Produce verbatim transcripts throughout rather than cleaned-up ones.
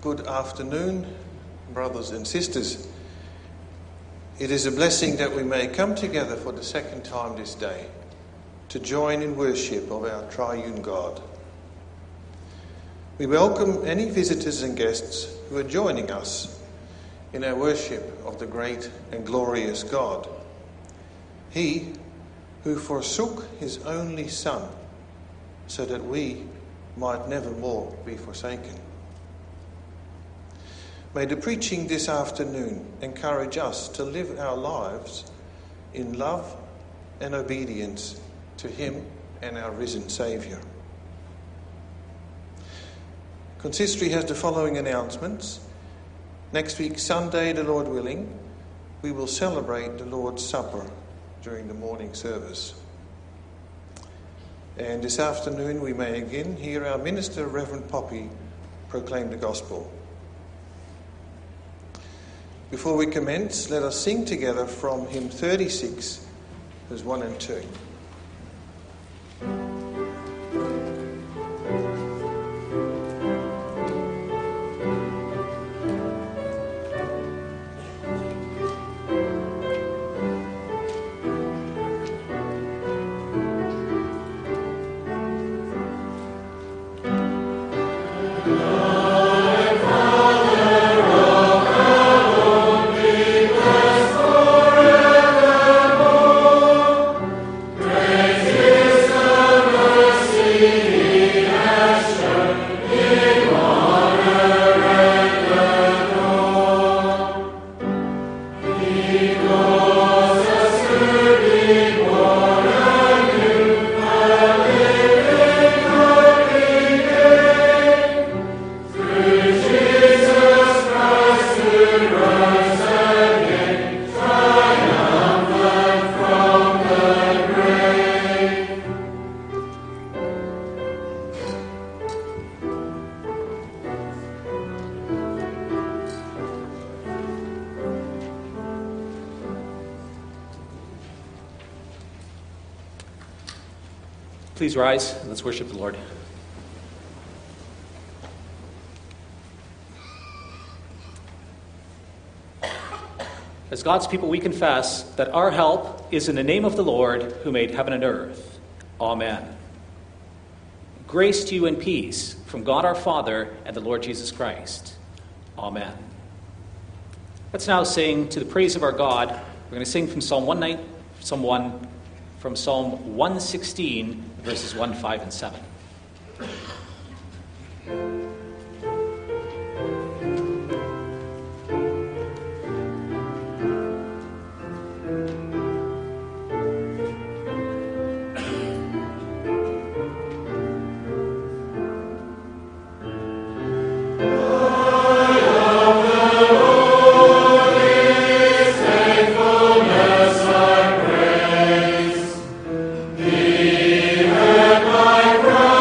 Good afternoon, brothers and sisters. It is a blessing that we may come together for the second time this day to join in worship of our triune God. We welcome any visitors and guests who are joining us in our worship of the great and glorious God. He who forsook his only Son so that we might never more be forsaken. May the preaching this afternoon encourage us to live our lives in love and obedience to him and our risen Saviour. Consistory has the following announcements. Next week, Sunday, the Lord willing, we will celebrate the Lord's Supper during the morning service. And this afternoon we may again hear our minister, Reverend Poppy, proclaim the gospel. Before we commence, let us sing together from hymn thirty-six, verses one and two. Please rise and let's worship the Lord. As God's people, we confess that our help is in the name of the Lord who made heaven and earth. Amen. Grace to you and peace from God our Father and the Lord Jesus Christ. Amen. Let's now sing to the praise of our God. We're going to sing from Psalm one night, Psalm one, from Psalm one sixteen, verses one, five, and seven. My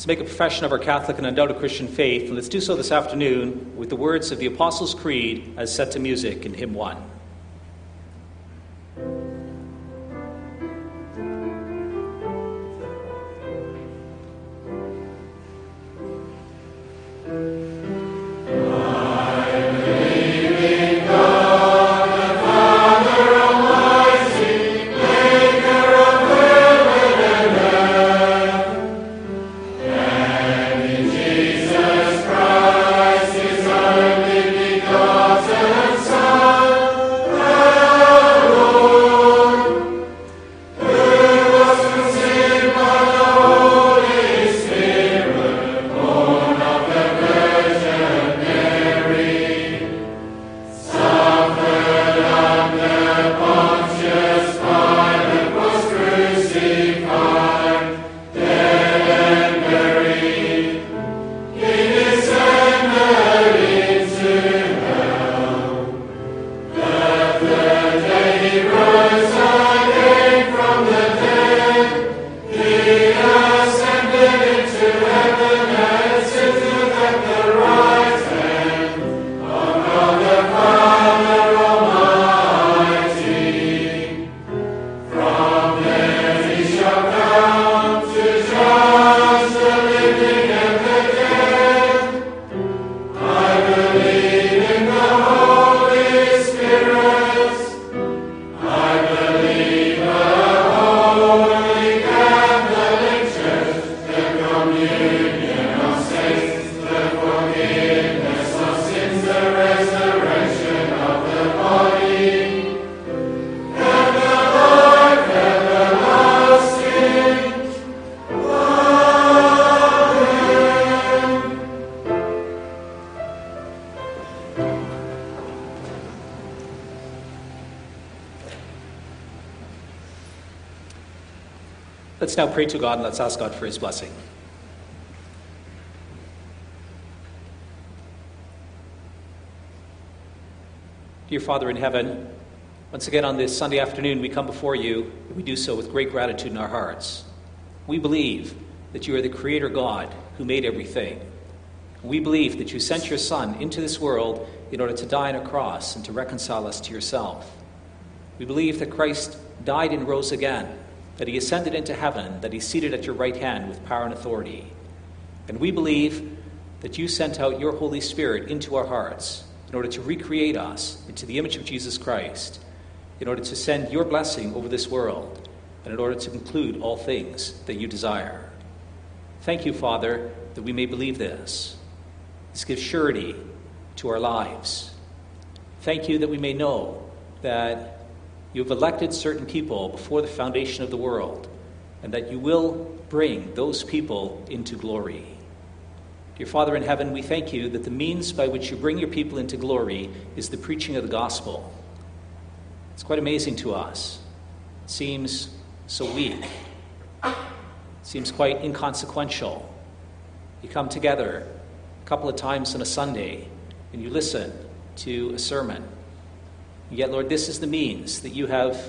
Let's make a profession of our Catholic and undoubted Christian faith, and let's do so this afternoon with the words of the Apostles' Creed as set to music in hymn one. Let's now pray to God and let's ask God for his blessing. Dear Father in heaven, once again on this Sunday afternoon we come before you, and we do so with great gratitude in our hearts. We believe that you are the Creator God who made everything. We believe that you sent your Son into this world in order to die on a cross and to reconcile us to yourself. We believe that Christ died and rose again, that he ascended into heaven, that he's seated at your right hand with power and authority. And we believe that you sent out your Holy Spirit into our hearts in order to recreate us into the image of Jesus Christ, in order to send your blessing over this world, and in order to conclude all things that you desire. Thank you, Father, that we may believe this. This gives surety to our lives. Thank you that we may know that you have elected certain people before the foundation of the world, and that you will bring those people into glory. Dear Father in heaven, we thank you that the means by which you bring your people into glory is the preaching of the gospel. It's quite amazing to us. It seems so weak. It seems quite inconsequential. You come together a couple of times on a Sunday, and you listen to a sermon. Yet, Lord, this is the means that you have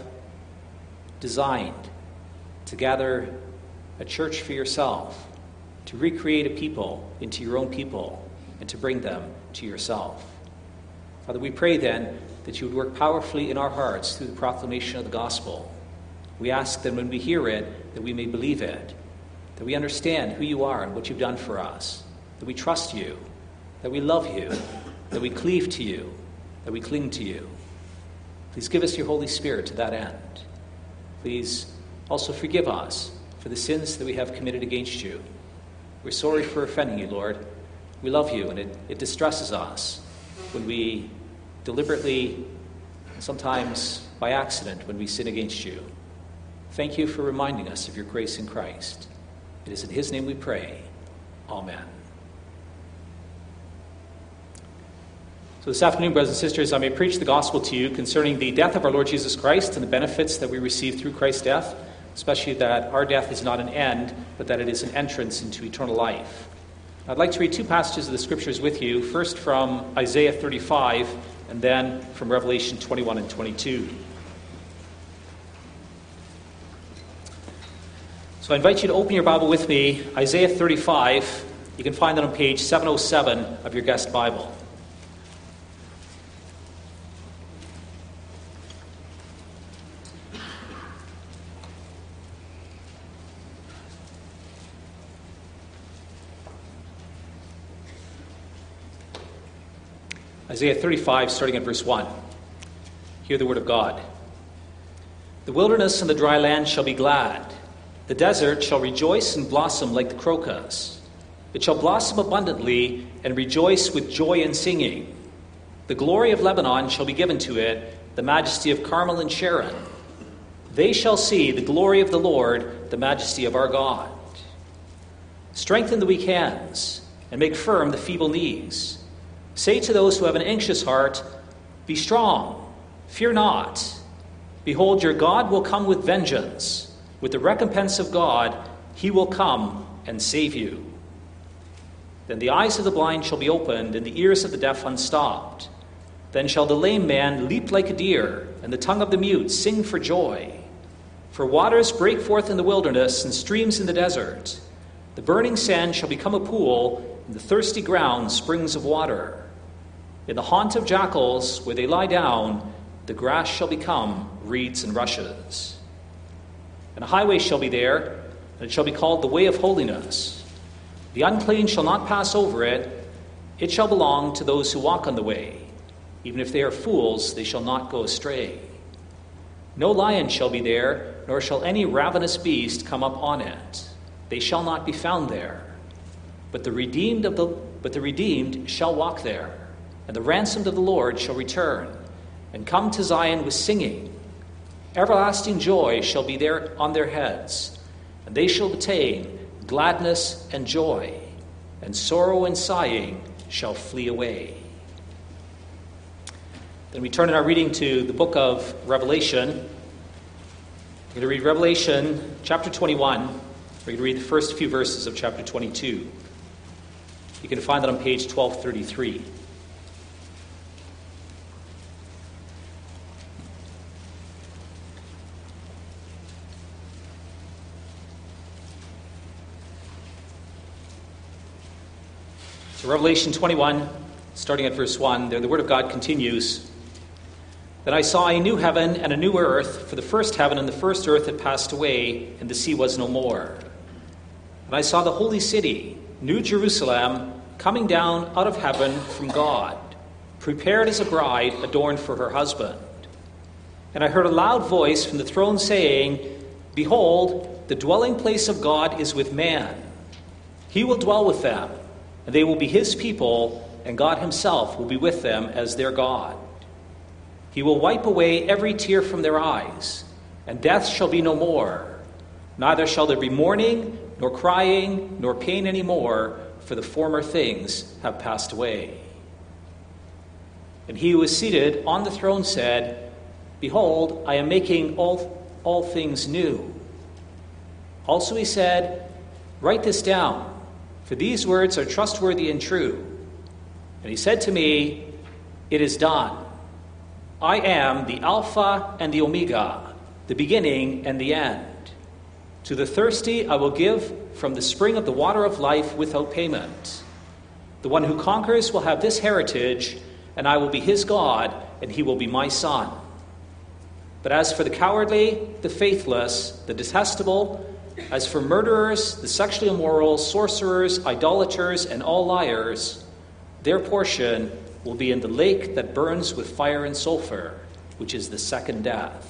designed to gather a church for yourself, to recreate a people into your own people, and to bring them to yourself. Father, we pray then that you would work powerfully in our hearts through the proclamation of the gospel. We ask that when we hear it, that we may believe it, that we understand who you are and what you've done for us, that we trust you, that we love you, that we cleave to you, that we cling to you. Please give us your Holy Spirit to that end. Please also forgive us for the sins that we have committed against you. We're sorry for offending you, Lord. We love you, and it, it distresses us when we deliberately, and sometimes by accident, when we sin against you. Thank you for reminding us of your grace in Christ. It is in his name we pray. Amen. So this afternoon, brothers and sisters, I may preach the gospel to you concerning the death of our Lord Jesus Christ and the benefits that we receive through Christ's death, especially that our death is not an end, but that it is an entrance into eternal life. I'd like to read two passages of the Scriptures with you, first from Isaiah thirty-five, and then from Revelation twenty-one and twenty-two. So I invite you to open your Bible with me, Isaiah thirty-five. You can find that on page seven oh seven of your guest Bible. Isaiah thirty-five, starting at verse one. Hear the word of God. The wilderness and the dry land shall be glad. The desert shall rejoice and blossom like the crocus. It shall blossom abundantly and rejoice with joy and singing. The glory of Lebanon shall be given to it, the majesty of Carmel and Sharon. They shall see the glory of the Lord, the majesty of our God. Strengthen the weak hands and make firm the feeble knees. Say to those who have an anxious heart, be strong, fear not. Behold, your God will come with vengeance. With the recompense of God, he will come and save you. Then the eyes of the blind shall be opened, and the ears of the deaf unstopped. Then shall the lame man leap like a deer, and the tongue of the mute sing for joy. For waters break forth in the wilderness, and streams in the desert. The burning sand shall become a pool, and the thirsty ground springs of water. In the haunt of jackals, where they lie down, the grass shall become reeds and rushes. And a highway shall be there, and it shall be called the way of holiness. The unclean shall not pass over it. It shall belong to those who walk on the way. Even if they are fools, they shall not go astray. No lion shall be there, nor shall any ravenous beast come up on it. They shall not be found there. But the redeemed of the but the redeemed shall walk there, and the ransomed of the Lord shall return, and come to Zion with singing. Everlasting joy shall be there on their heads, and they shall attain gladness and joy, and sorrow and sighing shall flee away. Then we turn in our reading to the book of Revelation. We're going to read Revelation chapter twenty-one. We're going to read the first few verses of chapter twenty-two. You can find that on page twelve thirty-three. So Revelation twenty-one, starting at verse one, there the word of God continues. Then I saw a new heaven and a new earth, for the first heaven and the first earth had passed away, and the sea was no more. And I saw the holy city, New Jerusalem, coming down out of heaven from God, prepared as a bride adorned for her husband. And I heard a loud voice from the throne saying, Behold, the dwelling place of God is with man. He will dwell with them, and they will be his people, and God himself will be with them as their God. He will wipe away every tear from their eyes, and death shall be no more. Neither shall there be mourning, nor crying, nor pain any more, for the former things have passed away. And he who was seated on the throne said, Behold, I am making all, all things new. Also he said, Write this down, for these words are trustworthy and true. And he said to me, It is done. I am the Alpha and the Omega, the beginning and the end. To the thirsty I will give from the spring of the water of life without payment. The one who conquers will have this heritage, and I will be his God, and he will be my son. But as for the cowardly, the faithless, the detestable, as for murderers, the sexually immoral, sorcerers, idolaters, and all liars, their portion will be in the lake that burns with fire and sulfur, which is the second death.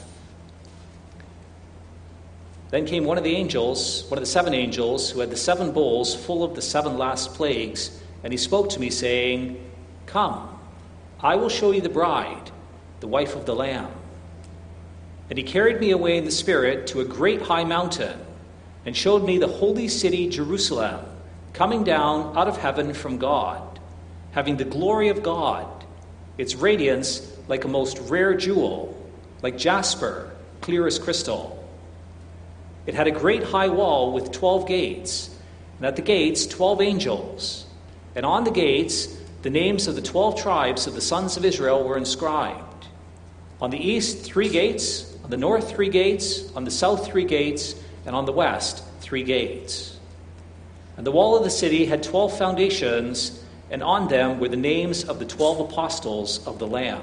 Then came one of the angels, one of the seven angels, who had the seven bowls full of the seven last plagues, and he spoke to me, saying, Come, I will show you the bride, the wife of the Lamb. And he carried me away in the Spirit to a great high mountain, and showed me the holy city Jerusalem, coming down out of heaven from God, having the glory of God, its radiance like a most rare jewel, like jasper, clear as crystal. It had a great high wall with twelve gates, and at the gates twelve angels, and on the gates the names of the twelve tribes of the sons of Israel were inscribed. On the east three gates, on the north three gates, on the south three gates, and on the west three gates. And the wall of the city had twelve foundations, and on them were the names of the twelve apostles of the Lamb.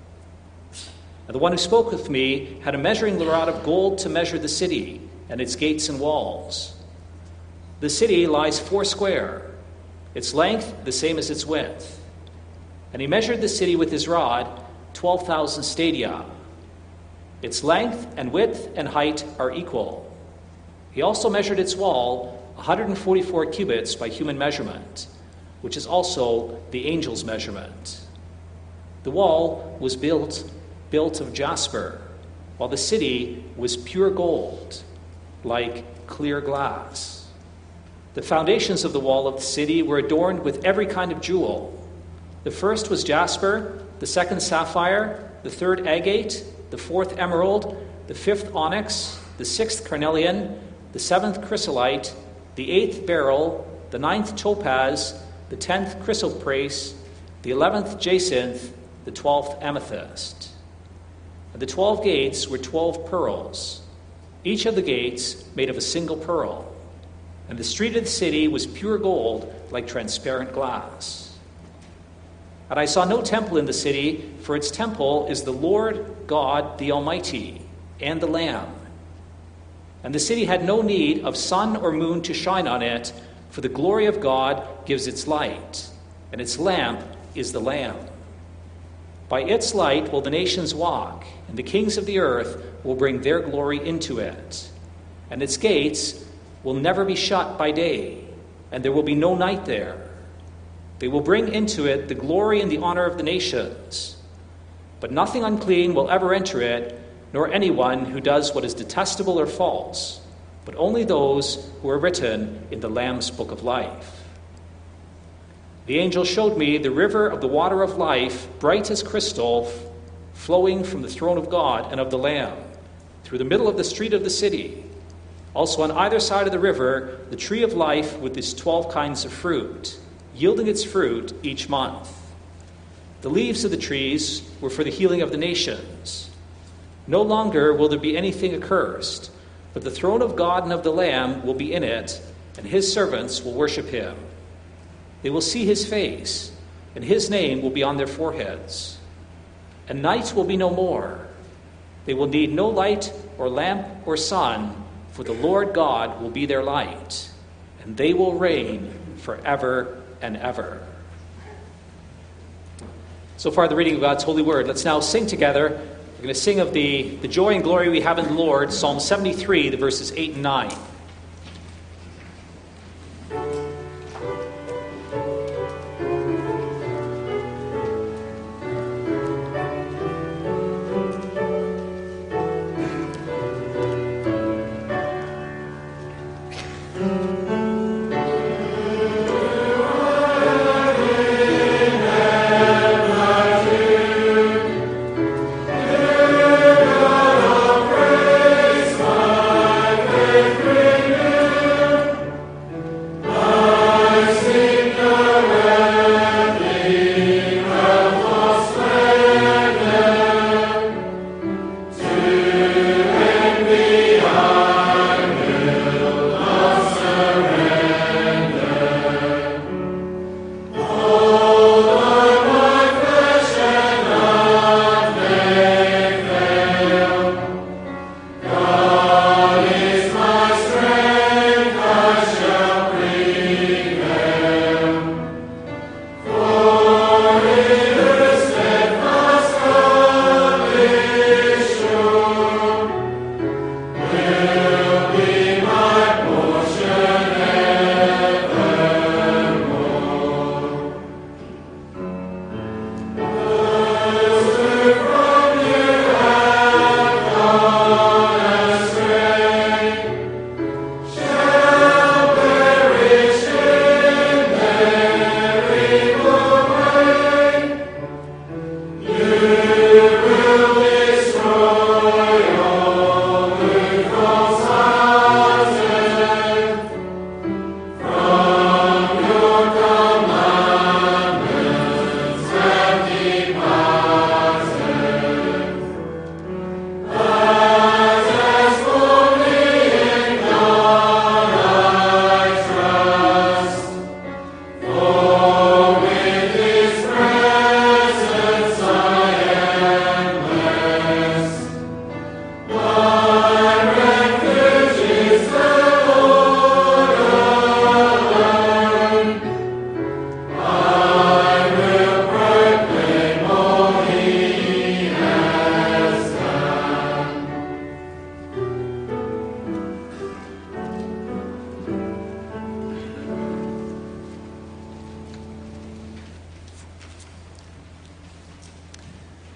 And the one who spoke with me had a measuring rod of gold to measure the city and its gates and walls. The city lies foursquare, its length the same as its width. And he measured the city with his rod, twelve thousand stadia. Its length and width and height are equal. He also measured its wall, one hundred forty-four cubits by human measurement, which is also the angel's measurement. The wall was built, built of jasper, while the city was pure gold, like clear glass. The foundations of the wall of the city were adorned with every kind of jewel. The first was jasper, the second sapphire, the third agate, the fourth emerald, the fifth onyx, the sixth carnelian, the seventh chrysolite, the eighth beryl, the ninth topaz, the tenth chrysoprase, the eleventh jacinth, the twelfth amethyst. And the twelve gates were twelve pearls, each of the gates made of a single pearl. And the street of the city was pure gold, like transparent glass. And I saw no temple in the city, for its temple is the Lord God, the Almighty, and the Lamb. And the city had no need of sun or moon to shine on it, for the glory of God gives its light, and its lamp is the Lamb. By its light will the nations walk, and the kings of the earth will bring their glory into it. And its gates will never be shut by day, and there will be no night there. They will bring into it the glory and the honor of the nations. But nothing unclean will ever enter it, nor anyone who does what is detestable or false, but only those who are written in the Lamb's book of life. The angel showed me the river of the water of life, bright as crystal, flowing from the throne of God and of the Lamb, through the middle of the street of the city. Also on either side of the river, the tree of life with its twelve kinds of fruit, yielding its fruit each month. The leaves of the trees were for the healing of the nations. No longer will there be anything accursed, but the throne of God and of the Lamb will be in it, and his servants will worship him. They will see his face, and his name will be on their foreheads. And night will be no more. They will need no light or lamp or sun, for the Lord God will be their light, and they will reign forever and ever. So far, the reading of God's holy word. Let's now sing together. We're going to sing of the, the joy and glory we have in the Lord, Psalm seventy-three, the verses eight and nine. Praise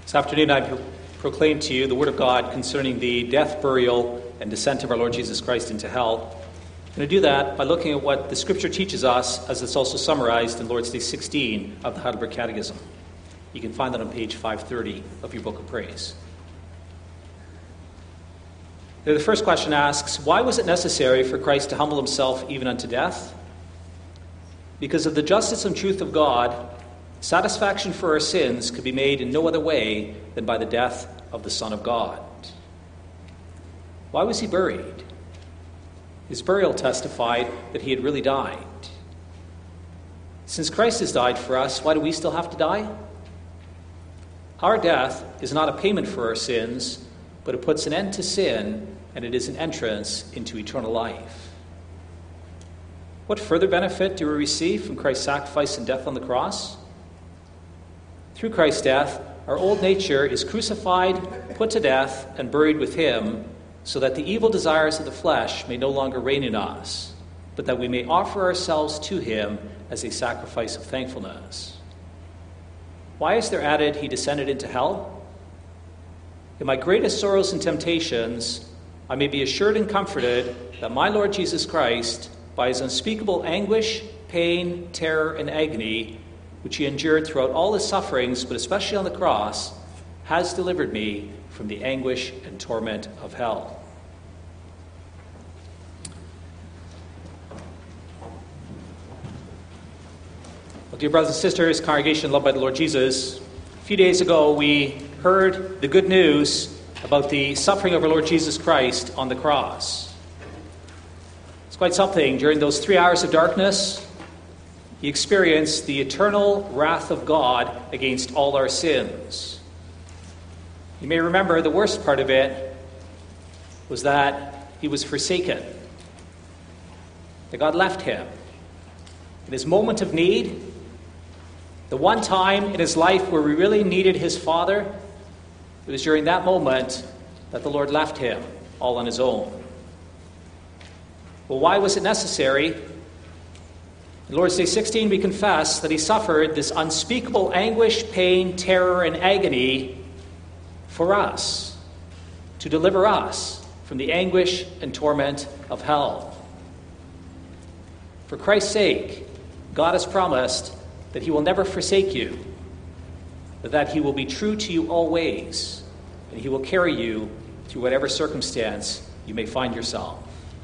This afternoon I pro- proclaim to you the Word of God concerning the death, burial, and descent of our Lord Jesus Christ into hell. I'm going to do that by looking at what the Scripture teaches us, as it's also summarized in Lord's Day sixteen of the Heidelberg Catechism. You can find that on page five thirty of your Book of Praise. The first question asks, why was it necessary for Christ to humble himself even unto death? Because of the justice and truth of God, satisfaction for our sins could be made in no other way than by the death of the Son of God. Why was he buried? His burial testified that he had really died. Since Christ has died for us, why do we still have to die? Our death is not a payment for our sins, but it puts an end to sin, and it is an entrance into eternal life. What further benefit do we receive from Christ's sacrifice and death on the cross? Through Christ's death, our old nature is crucified, put to death, and buried with him, so that the evil desires of the flesh may no longer reign in us, but that we may offer ourselves to him as a sacrifice of thankfulness. Why is there added, he descended into hell? In my greatest sorrows and temptations, I may be assured and comforted that my Lord Jesus Christ, by his unspeakable anguish, pain, terror, and agony, which he endured throughout all his sufferings, but especially on the cross, has delivered me from the anguish and torment of hell. Well, dear brothers and sisters, congregation loved by the Lord Jesus, a few days ago we heard the good news about the suffering of our Lord Jesus Christ on the cross. It's quite something. During those three hours of darkness, he experienced the eternal wrath of God against all our sins. You may remember the worst part of it was that he was forsaken, that God left him. In his moment of need, the one time in his life where we really needed his Father, it was during that moment that the Lord left him all on his own. Well, why was it necessary? In Lord's Day sixteen, we confess that he suffered this unspeakable anguish, pain, terror, and agony for us, to deliver us from the anguish and torment of hell. For Christ's sake, God has promised that he will never forsake you, but that he will be true to you always, and he will carry you through whatever circumstance you may find yourself.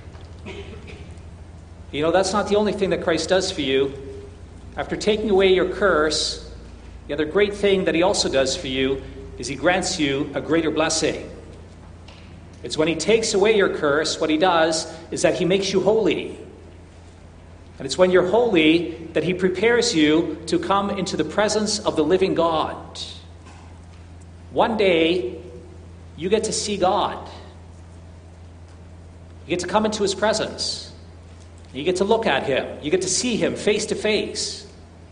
You know, that's not the only thing that Christ does for you. After taking away your curse, the other great thing that he also does for you is he grants you a greater blessing. It's when he takes away your curse, what he does is that he makes you holy. And it's when you're holy that he prepares you to come into the presence of the living God. One day, you get to see God. You get to come into his presence. You get to look at him. You get to see him face to face.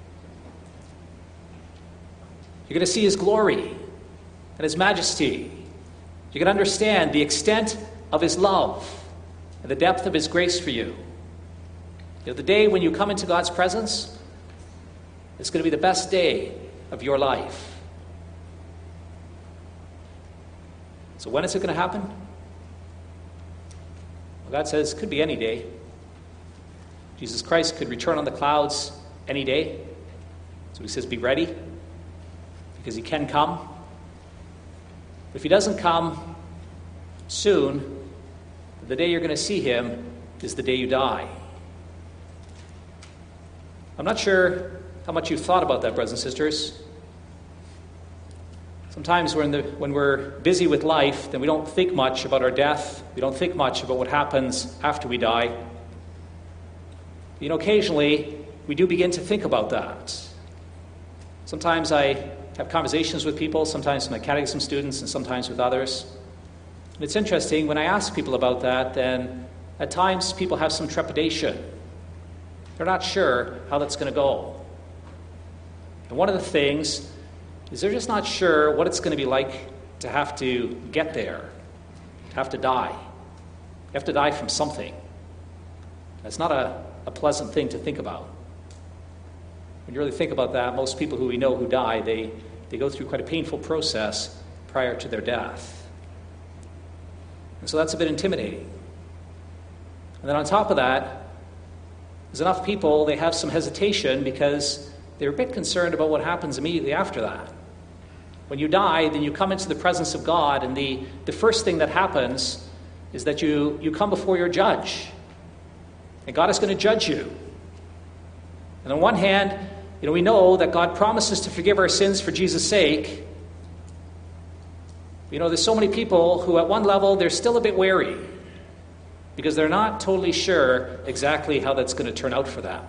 You're going to see his glory and his majesty. You can understand the extent of his love and the depth of his grace for you. You know, the day when you come into God's presence, it's going to be the best day of your life. So when is it going to happen? Well, God says it could be any day. Jesus Christ could return on the clouds any day. So he says, be ready, because he can come. If he doesn't come soon, the day you're going to see him is the day you die. I'm not sure how much you've thought about that, brothers and sisters. Sometimes when, the, when we're busy with life, then we don't think much about our death. We don't think much about what happens after we die. You know, occasionally, we do begin to think about that. Sometimes I have conversations with people, sometimes with my catechism students, and sometimes with others. And it's interesting, when I ask people about that, then at times people have some trepidation. They're not sure how that's going to go. And one of the things is they're just not sure what it's going to be like to have to get there, to have to die. You have to die from something. That's not a, a pleasant thing to think about. When you really think about that, most people who we know who die, they they go through quite a painful process prior to their death. And so that's a bit intimidating. And then on top of that, there's enough people, they have some hesitation because they're a bit concerned about what happens immediately after that. When you die, then you come into the presence of God, and the, the first thing that happens is that you, you come before your judge. And God is going to judge you. And on one hand, you know, we know that God promises to forgive our sins for Jesus' sake. You know, there's so many people who at one level, they're still a bit wary because they're not totally sure exactly how that's going to turn out for them.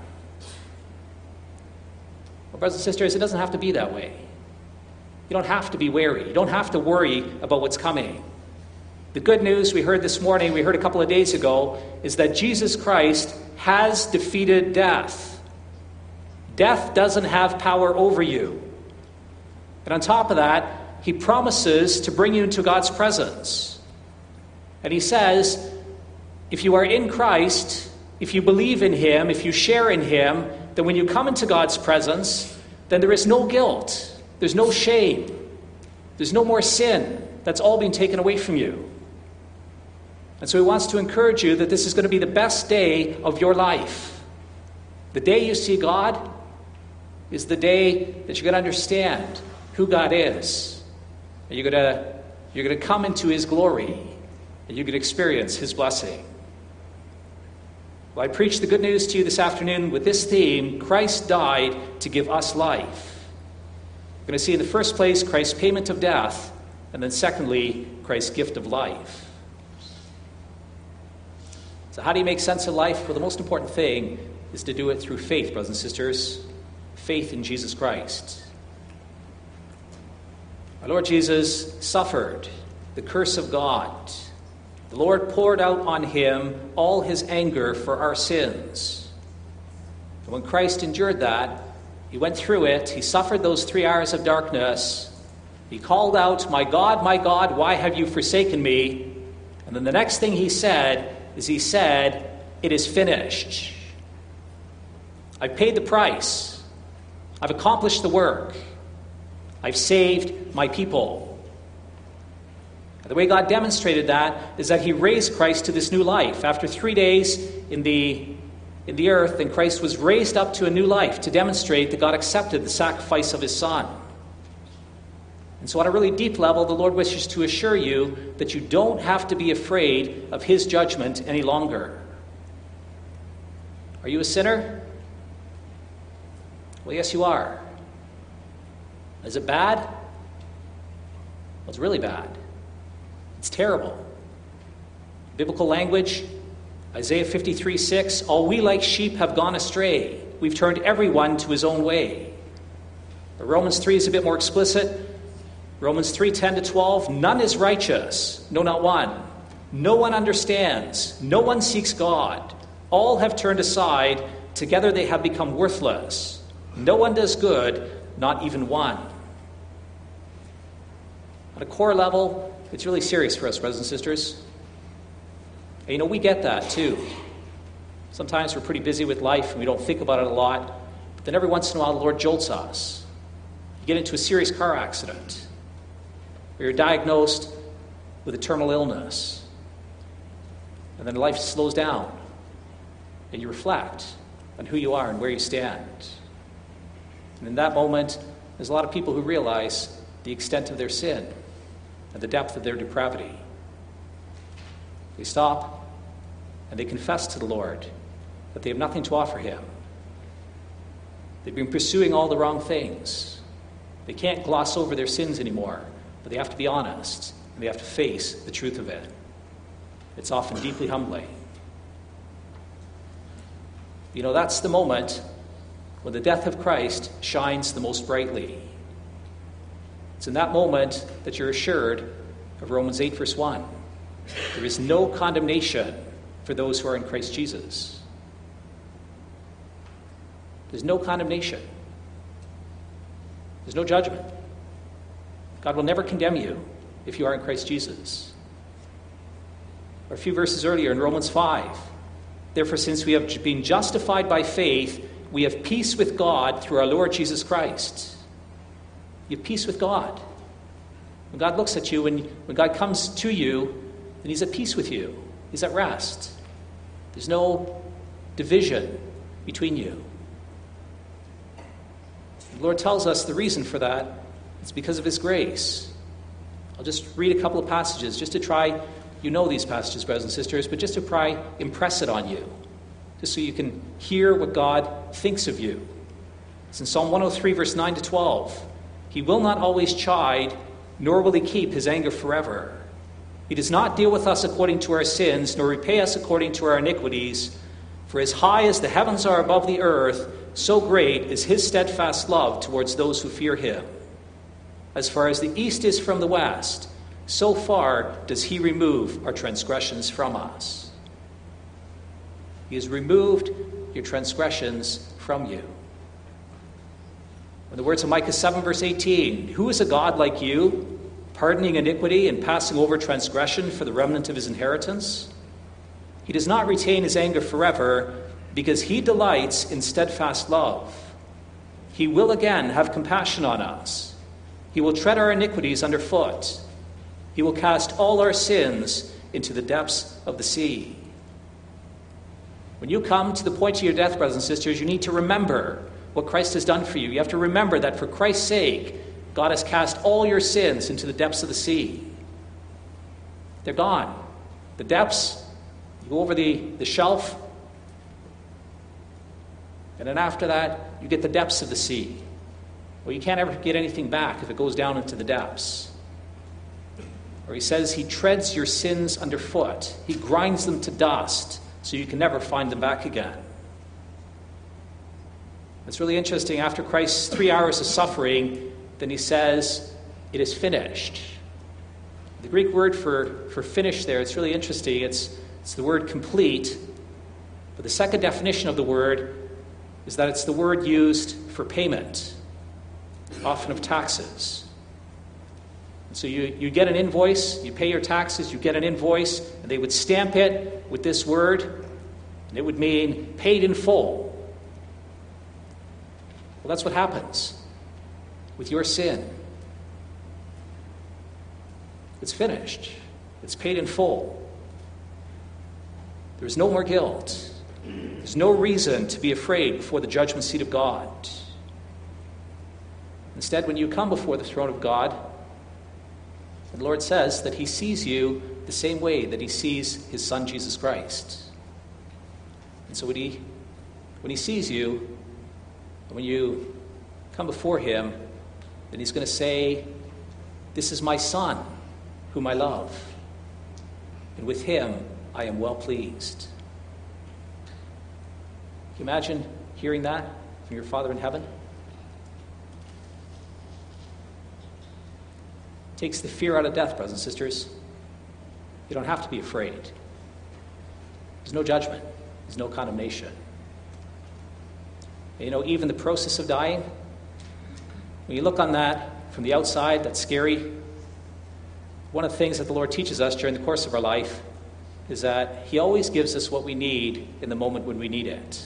Well, brothers and sisters, it doesn't have to be that way. You don't have to be wary. You don't have to worry about what's coming. The good news we heard this morning, we heard a couple of days ago, is that Jesus Christ has defeated death. Death doesn't have power over you. And on top of that, he promises to bring you into God's presence. And he says, if you are in Christ, if you believe in him, if you share in him, then when you come into God's presence, then there is no guilt. There's no shame. There's no more sin. That's all been taken away from you. And so he wants to encourage you that this is going to be the best day of your life. The day you see God is the day that you're going to understand who God is. And you're going to, you're going to come into his glory, and you're going to experience his blessing. Well, I preach the good news to you this afternoon with this theme: Christ died to give us life. We're going to see in the first place Christ's payment of death, and then secondly, Christ's gift of life. So how do you make sense of life? Well, the most important thing is to do it through faith, brothers and sisters. Faith in Jesus Christ. Our Lord Jesus suffered the curse of God. The Lord poured out on him all his anger for our sins. And when Christ endured that, he went through it. He suffered those three hours of darkness. He called out, "My God, my God, why have you forsaken me?" And then the next thing he said is he said, "It is finished. I've paid the price. I've accomplished the work. I've saved my people." And the way God demonstrated that is that he raised Christ to this new life. After three days in the, in the earth, and Christ was raised up to a new life to demonstrate that God accepted the sacrifice of his Son. And so on a really deep level, the Lord wishes to assure you that you don't have to be afraid of his judgment any longer. Are you a sinner? Well, yes, you are. Is it bad? Well, it's really bad. It's terrible. Biblical language, Isaiah fifty-three six, "All we like sheep have gone astray. We've turned everyone to his own way." But Romans three is a bit more explicit. Romans three ten to twelve, "None is righteous, no, not one. No one understands. No one seeks God. All have turned aside. Together they have become worthless. No one does good, not even one." At a core level, it's really serious for us, brothers and sisters. And you know, we get that too. Sometimes we're pretty busy with life and we don't think about it a lot. But then every once in a while, the Lord jolts us. You get into a serious car accident, or you're diagnosed with a terminal illness. And then life slows down, and you reflect on who you are and where you stand. And in that moment, there's a lot of people who realize the extent of their sin and the depth of their depravity. They stop and they confess to the Lord that they have nothing to offer him. They've been pursuing all the wrong things. They can't gloss over their sins anymore, but they have to be honest, and they have to face the truth of it. It's often deeply humbling. You know, that's the moment when the death of Christ shines the most brightly. It's in that moment that you're assured of Romans eight, verse one. There is no condemnation for those who are in Christ Jesus. There's no condemnation. There's no judgment. God will never condemn you if you are in Christ Jesus. Or a few verses earlier in Romans five. "Therefore, since we have been justified by faith, we have peace with God through our Lord Jesus Christ." You have peace with God. When God looks at you, when, when God comes to you, then he's at peace with you. He's at rest. There's no division between you. The Lord tells us the reason for that. It's because of his grace. I'll just read a couple of passages just to try, you know these passages, brothers and sisters, but just to try impress it on you, just so you can hear what God thinks of you. It's in Psalm one oh three, verse nine to twelve. He will not always chide, nor will he keep his anger forever. He does not deal with us according to our sins, nor repay us according to our iniquities. For as high as the heavens are above the earth, so great is his steadfast love towards those who fear him. As far as the east is from the west, so far does he remove our transgressions from us. He has removed your transgressions from you. In the words of Micah seven, verse eighteen, who is a God like you, pardoning iniquity and passing over transgression for the remnant of his inheritance? He does not retain his anger forever, because he delights in steadfast love. He will again have compassion on us. He will tread our iniquities underfoot. He will cast all our sins into the depths of the sea. When you come to the point of your death, brothers and sisters, you need to remember what Christ has done for you. You have to remember that for Christ's sake, God has cast all your sins into the depths of the sea. They're gone. The depths, you go over the, the shelf, and then after that, you get the depths of the sea. Well, you can't ever get anything back if it goes down into the depths. Or he says he treads your sins underfoot. He grinds them to dust so you can never find them back again. It's really interesting. After Christ's three hours of suffering, then he says, it is finished. The Greek word for, for finish there, it's really interesting. It's, it's the word complete. But the second definition of the word is that it's the word used for payment, often of taxes. And so you, you get an invoice, you pay your taxes, you get an invoice, and they would stamp it with this word, and it would mean paid in full. Well, that's what happens with your sin. It's finished. It's paid in full. There's no more guilt. There's no reason to be afraid before the judgment seat of God. Instead, when you come before the throne of God, the Lord says that he sees you the same way that he sees his Son, Jesus Christ. And so when he, when he sees you, when you come before him, then he's going to say, this is my Son, whom I love, and with him I am well pleased. Can you imagine hearing that from your Father in heaven? It takes the fear out of death, brothers and sisters. You don't have to be afraid. There's no judgment. There's no condemnation. And you know, even the process of dying, when you look on that from the outside, that's scary. One of the things that the Lord teaches us during the course of our life is that he always gives us what we need in the moment when we need it.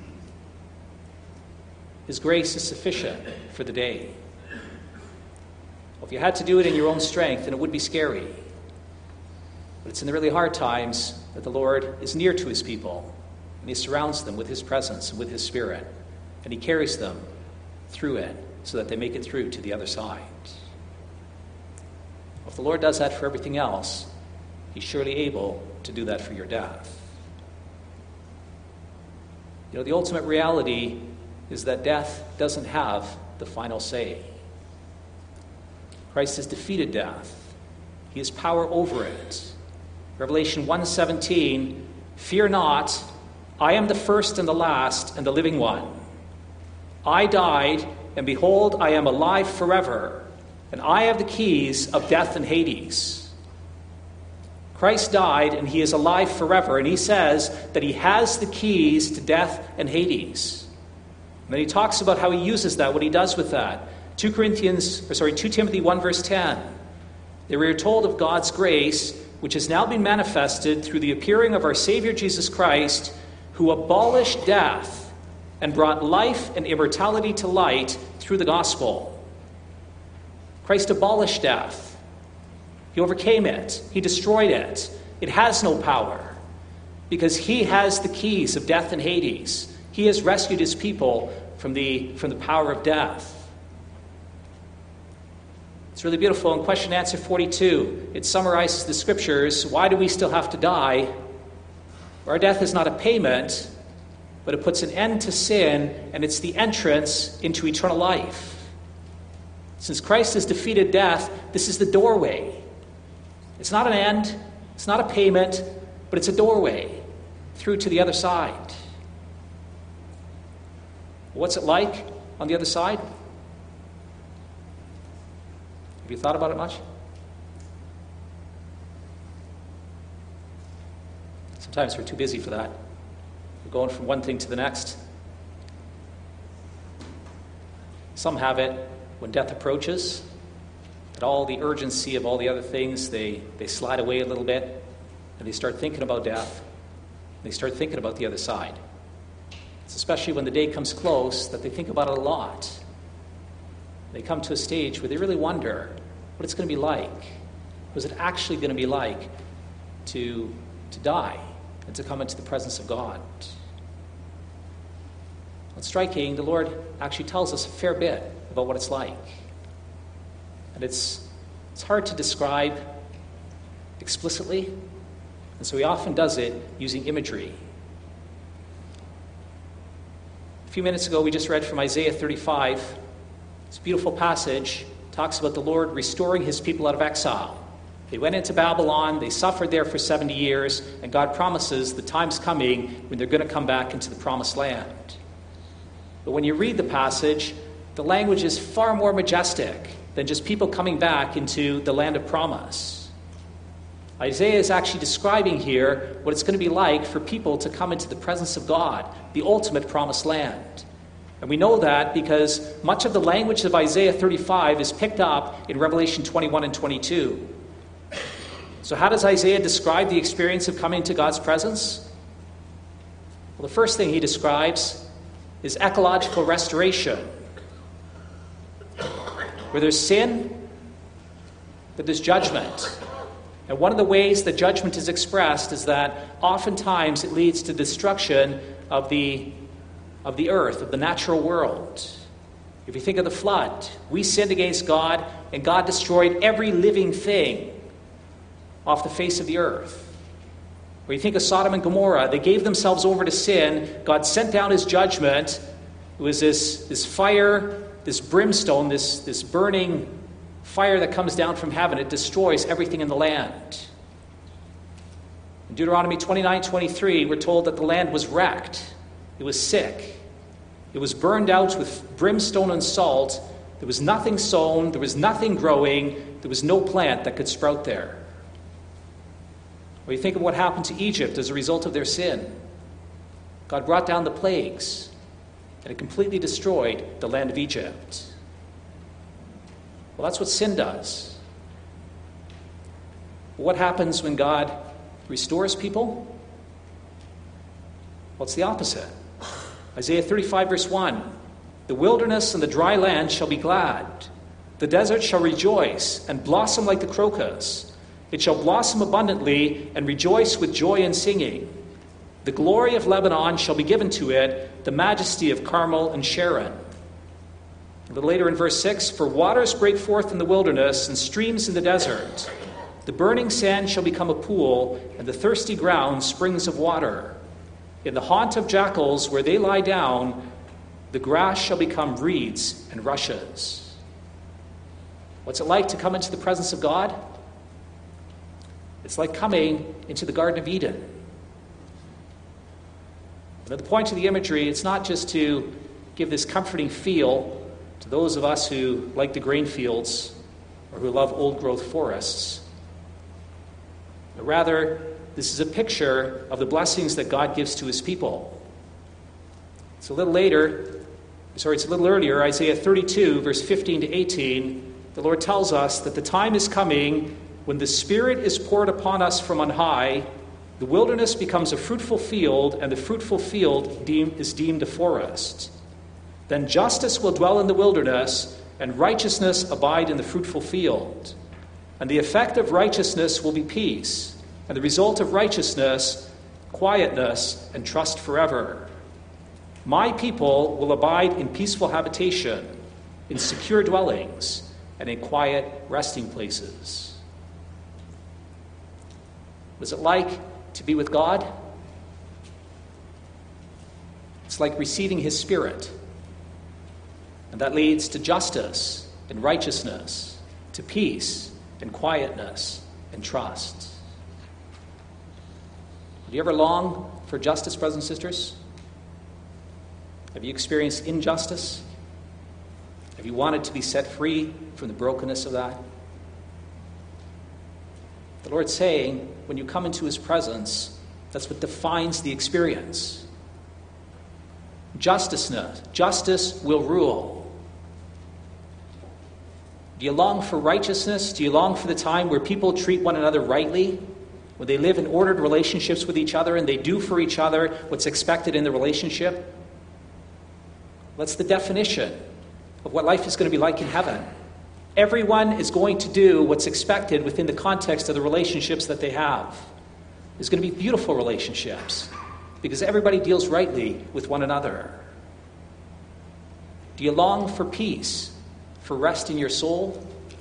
His grace is sufficient for the day. Well, if you had to do it in your own strength, then it would be scary. But it's in the really hard times that the Lord is near to his people, and he surrounds them with his presence and with his Spirit, and he carries them through it so that they make it through to the other side. If the Lord does that for everything else, he's surely able to do that for your death. You know, the ultimate reality is that death doesn't have the final say. Christ has defeated death. He has power over it. Revelation one seventeen, fear not, I am the first and the last and the living one. I died, and behold, I am alive forever, and I have the keys of death and Hades. Christ died, and he is alive forever, and he says that he has the keys to death and Hades. And then he talks about how he uses that, what he does with that. Two Corinthians, or sorry, Two Timothy one verse ten. They were told of God's grace, which has now been manifested through the appearing of our Savior Jesus Christ, who abolished death and brought life and immortality to light through the gospel. Christ abolished death. He overcame it. He destroyed it. It has no power because he has the keys of death and Hades. He has rescued his people from the, from the power of death. It's really beautiful. In question and answer forty-two, it summarizes the scriptures. Why do we still have to die? Our death is not a payment, but it puts an end to sin, and it's the entrance into eternal life. Since Christ has defeated death, this is the doorway. It's not an end, it's not a payment, but it's a doorway through to the other side. What's it like on the other side? Have you thought about it much? Sometimes we're too busy for that. We're going from one thing to the next. Some have it when death approaches, that all the urgency of all the other things, they, they slide away a little bit, and they start thinking about death. They start thinking about the other side. It's especially when the day comes close that they think about it a lot. They come to a stage where they really wonder what it's going to be like. What is it actually going to be like to, to die and to come into the presence of God? What's striking, the Lord actually tells us a fair bit about what it's like. And it's, it's hard to describe explicitly, and so he often does it using imagery. A few minutes ago, we just read from Isaiah thirty-five. It's a beautiful passage. It talks about the Lord restoring his people out of exile. They went into Babylon, they suffered there for seventy years, and God promises the time's coming when they're going to come back into the promised land. But when you read the passage, the language is far more majestic than just people coming back into the land of promise. Isaiah is actually describing here what it's going to be like for people to come into the presence of God, the ultimate promised land. And we know that because much of the language of Isaiah thirty-five is picked up in Revelation twenty-one and twenty-two. So how does Isaiah describe the experience of coming to God's presence? Well, the first thing he describes is ecological restoration. Where there's sin, that there's judgment. And one of the ways that judgment is expressed is that oftentimes it leads to destruction of the, of the earth, of the natural world. If you think of the flood, we sinned against God, and God destroyed every living thing off the face of the earth. Or you think of Sodom and Gomorrah, they gave themselves over to sin. God sent down his judgment. It was this, this fire, this brimstone, this, this burning fire that comes down from heaven. It destroys everything in the land. In Deuteronomy twenty-nine twenty-three, we're told that the land was wrecked. It was sick. It was burned out with brimstone and salt. There was nothing sown. There was nothing growing. There was no plant that could sprout there. Or you think of what happened to Egypt as a result of their sin. God brought down the plagues, and it completely destroyed the land of Egypt. Well, that's what sin does. What happens when God restores people? Well, it's the opposite. Isaiah thirty-five, verse one. The wilderness and the dry land shall be glad. The desert shall rejoice and blossom like the crocus. It shall blossom abundantly and rejoice with joy and singing. The glory of Lebanon shall be given to it, the majesty of Carmel and Sharon. A little later in verse six, for waters break forth in the wilderness and streams in the desert. The burning sand shall become a pool, and the thirsty ground springs of water. In the haunt of jackals where they lie down, the grass shall become reeds and rushes. What's it like to come into the presence of God? It's like coming into the Garden of Eden. And at the point of the imagery, it's not just to give this comforting feel to those of us who like the grain fields or who love old-growth forests. But rather, this is a picture of the blessings that God gives to his people. It's a little later, sorry, it's a little earlier, Isaiah thirty-two, verse fifteen to eighteen, the Lord tells us that the time is coming when the Spirit is poured upon us from on high, the wilderness becomes a fruitful field, and the fruitful field deem, is deemed a forest. Then justice will dwell in the wilderness, and righteousness abide in the fruitful field. And the effect of righteousness will be peace, and the result of righteousness, quietness and trust forever. My people will abide in peaceful habitation, in secure dwellings, and in quiet resting places. What's it like to be with God? It's like receiving his Spirit. And that leads to justice and righteousness, to peace and quietness and trust. Do you ever long for justice, brothers and sisters? Have you experienced injustice? Have you wanted to be set free from the brokenness of that? The Lord's saying, when you come into his presence, that's what defines the experience. Justice, justice will rule. Do you long for righteousness? Do you long for the time where people treat one another rightly? When they live in ordered relationships with each other and they do for each other what's expected in the relationship? That's the definition of what life is going to be like in heaven. Everyone is going to do what's expected within the context of the relationships that they have. There's going to be beautiful relationships because everybody deals rightly with one another. Do you long for peace, for rest in your soul?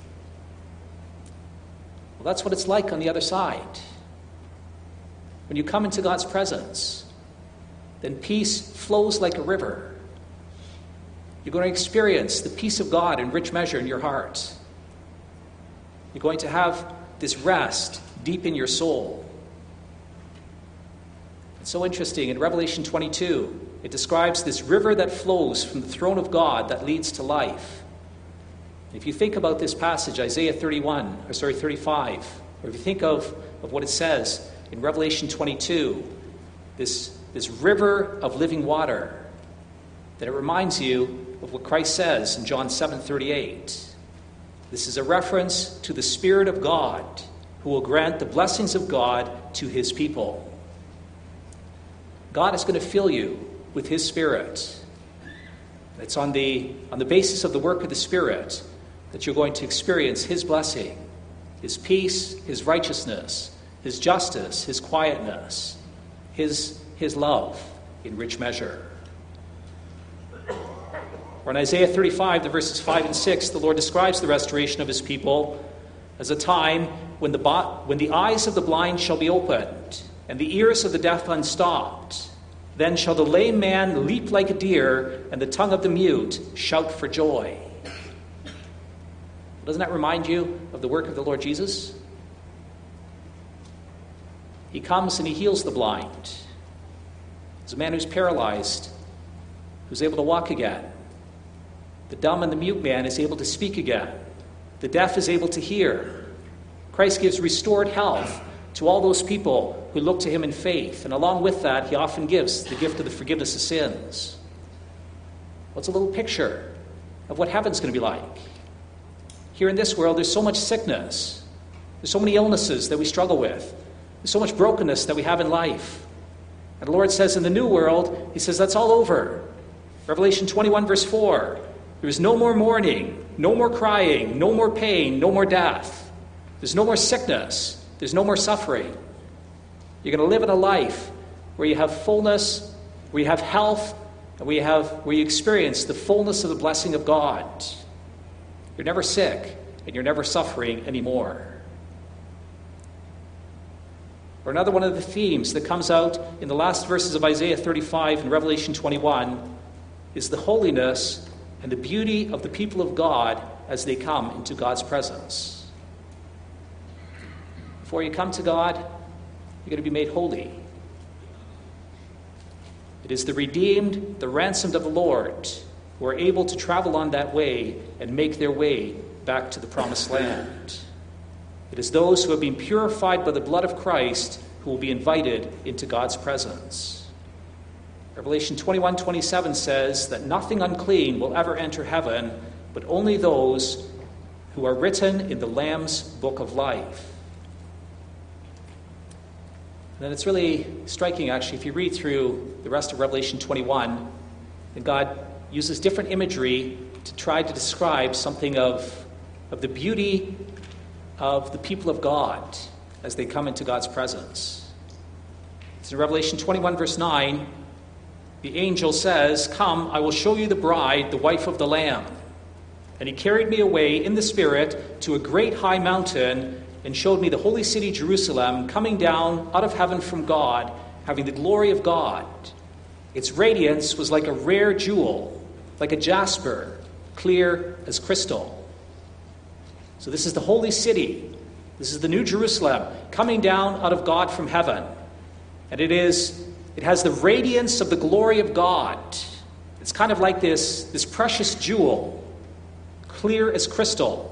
Well, that's what it's like on the other side. When you come into God's presence, then peace flows like a river. You're going to experience the peace of God in rich measure in your heart. You're going to have this rest deep in your soul. It's so interesting. In Revelation twenty-two, it describes this river that flows from the throne of God that leads to life. If you think about this passage, Isaiah thirty-one, or sorry, thirty-five, or if you think of, of what it says in Revelation twenty-two, this, this river of living water, then it reminds you of what Christ says in John seven thirty-eight. This is a reference to the Spirit of God who will grant the blessings of God to his people. God is going to fill you with his Spirit. It's on the, on the basis of the work of the Spirit that you're going to experience his blessing, his peace, his righteousness, his justice, his quietness, his, his love in rich measure. Or in Isaiah thirty-five, the verses five and six, the Lord describes the restoration of his people as a time when the, bo- when the eyes of the blind shall be opened and the ears of the deaf unstopped. Then shall the lame man leap like a deer and the tongue of the mute shout for joy. Doesn't that remind you of the work of the Lord Jesus? He comes and he heals the blind. There's a man who's paralyzed, who's able to walk again. The dumb and the mute man is able to speak again. The deaf is able to hear. Christ gives restored health to all those people who look to him in faith. And along with that, he often gives the gift of the forgiveness of sins. What's a little picture of what heaven's going to be like? Here in this world, there's so much sickness. There's so many illnesses that we struggle with. There's so much brokenness that we have in life. And the Lord says in the new world, he says that's all over. Revelation twenty-one, verse four. There is no more mourning, no more crying, no more pain, no more death. There's no more sickness. There's no more suffering. You're going to live in a life where you have fullness, where you have health, and where you, have, where you experience the fullness of the blessing of God. You're never sick, and you're never suffering anymore. Or another one of the themes that comes out in the last verses of Isaiah thirty-five and Revelation twenty-one is the holiness and the beauty of the people of God as they come into God's presence. Before you come to God, you're going to be made holy. It is the redeemed, the ransomed of the Lord, who are able to travel on that way and make their way back to the promised land. It is those who have been purified by the blood of Christ who will be invited into God's presence. Revelation twenty-one twenty-seven says that nothing unclean will ever enter heaven, but only those who are written in the Lamb's book of life. And then it's really striking, actually, if you read through the rest of Revelation twenty-one, that God uses different imagery to to try to describe something of, of the beauty of the people of God as they come into God's presence. It's in Revelation twenty-one, verse nine. The angel says, "Come, I will show you the bride, the wife of the Lamb." And he carried me away in the Spirit to a great high mountain and showed me the holy city Jerusalem coming down out of heaven from God, having the glory of God. Its radiance was like a rare jewel, like a jasper, clear as crystal. So this is the holy city. This is the New Jerusalem coming down out of God from heaven. And it is, it has the radiance of the glory of God. It's kind of like this, this precious jewel, clear as crystal.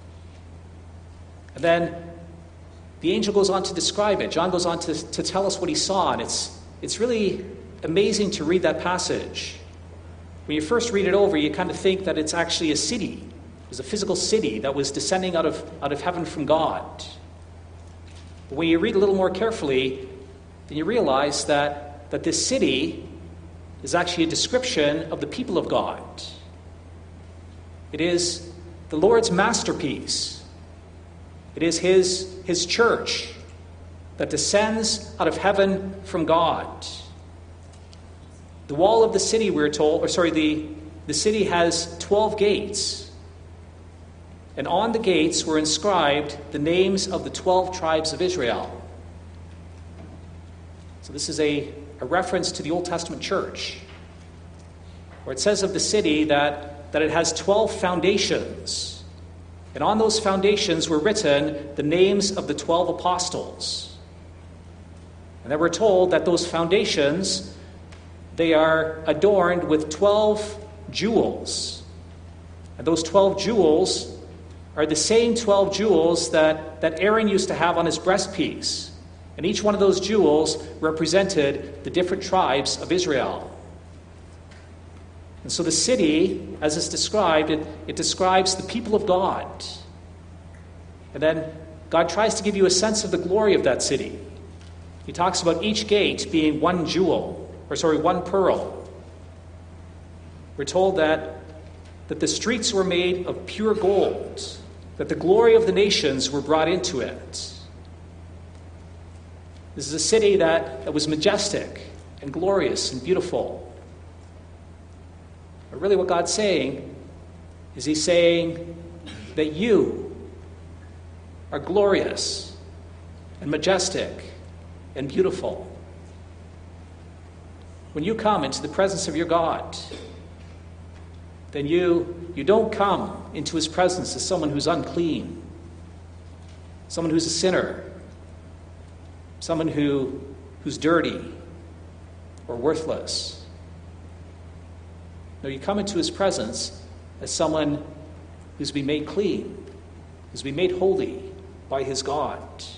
And then the angel goes on to describe it. John goes on to, to tell us what he saw. And it's, it's really amazing to read that passage. When you first read it over, you kind of think that it's actually a city. It was a physical city that was descending out of, out of heaven from God. But when you read a little more carefully, then you realize that, that this city is actually a description of the people of God. It is the Lord's masterpiece. It is his, his church that descends out of heaven from God. The wall of the city, we're told, or sorry, the, the city has twelve gates. And on the gates were inscribed the names of the twelve tribes of Israel. So this is a, a reference to the Old Testament church, where it says of the city that, that it has twelve foundations. And on those foundations were written the names of the twelve apostles. And then we're told that those foundations, they are adorned with twelve jewels. And those twelve jewels are the same twelve jewels that, that Aaron used to have on his breastpiece. And each one of those jewels represented the different tribes of Israel. And so the city, as it's described, it, it describes the people of God. And then God tries to give you a sense of the glory of that city. He talks about each gate being one jewel, or sorry, one pearl. We're told that, that the streets were made of pure gold, that the glory of the nations were brought into it. This is a city that, that was majestic and glorious and beautiful. But really what God's saying is he's saying that you are glorious and majestic and beautiful. When you come into the presence of your God, then you, you don't come into his presence as someone who's unclean, someone who's a sinner, someone who, who's dirty or worthless. No, you come into his presence as someone who's been made clean, who's been made holy by his God.